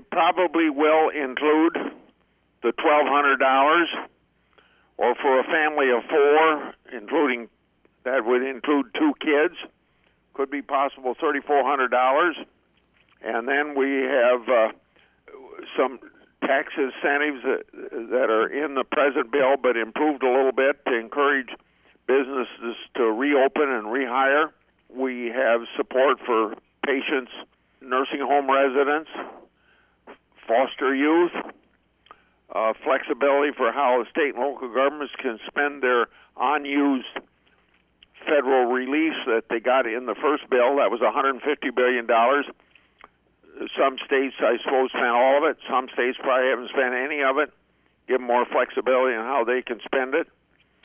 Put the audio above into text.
it probably will include the $1,200, or for a family of four, that would include two kids, could be possible $3,400. And then we have some tax incentives that are in the present bill, but improved a little bit to encourage businesses to reopen and rehire. We have support for patients, nursing home residents, foster youth, flexibility for how state and local governments can spend their unused federal relief that they got in the first bill. That was $150 billion. Some states, I suppose, spent all of it. Some states probably haven't spent any of it. Give them more flexibility on how they can spend it.